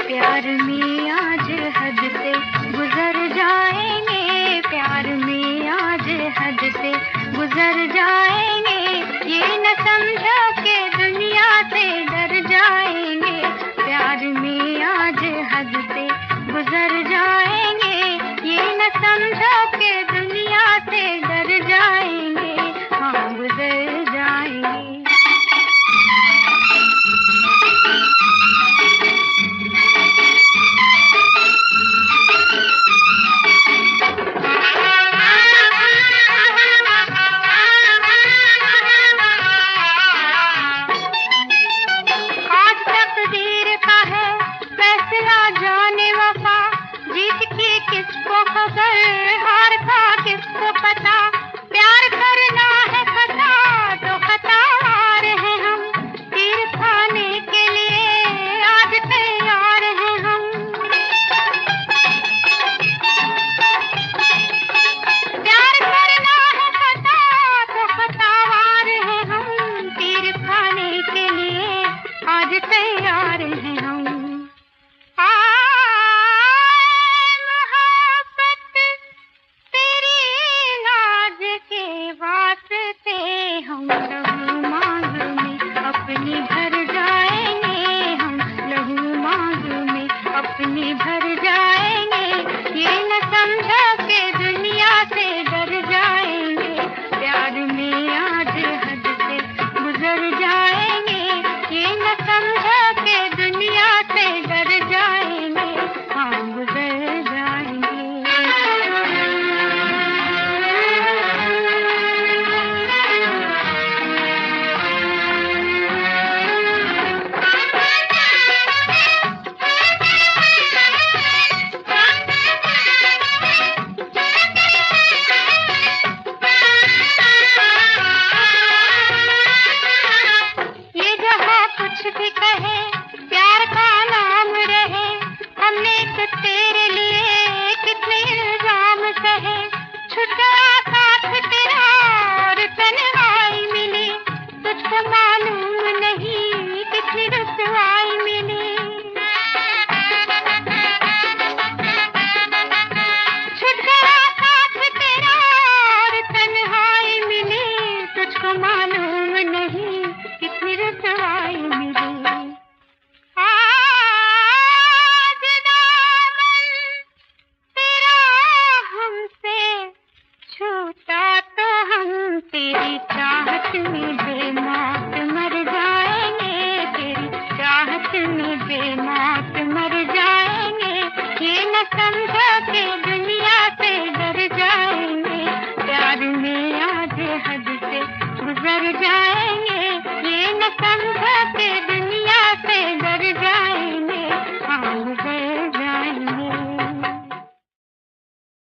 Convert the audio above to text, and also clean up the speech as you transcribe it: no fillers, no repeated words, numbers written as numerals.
प्यार में आज हद से गुजर जाएंगे, प्यार में आज हद से गुजर जाएंगे। ये न समझो कि दुनिया से डर जाएंगे, प्यार में आज हद से गुजर जाएंगे। ये न समझो कि दुनिया से डर जाएंगे, हाँ गुजर जाएंगे। जाने वफा जीत की किसको खबर, हार का किसको पता। प्यार करना है खता तो खतावार हैं हम, तीर खाने के लिए आज तैयार हैं हम। प्यार करना है खता तो खतावार हैं हम, तीर खाने के लिए आज तैयार हैं हम। हम लहू मांग में अपनी भर जाएंगे, हम लहू मांग में अपनी भर जाएंगे। ये न समझो कि दुनिया से डर जाएंगे, प्यार में आज हद से गुजर जाएंगे। ये न समझो कि दुनिया से डर जाएंगे, हाँ गुजर जाएंगे। कुछ भी कहे प्यार का नाम रहे, हमने तो तेरे लिए कितने इल्जाम सहे। छूट गया साथ तेरा और तन्हाई मिली, तुझको मालूम नहीं कितनी रुसवाई मिली। छूट गया साथ तेरा और तन्हाई मिली, तुझको मालूम नहीं कितनी रुसवाई मिली। तेरी चाहत में बेमौत मर जाएंगे, तेरी चाहत में बेमौत मर जाएंगे। ये न समझो कि दुनिया से डर जाएंगे, प्यार में आज हद से गुजर जाएंगे।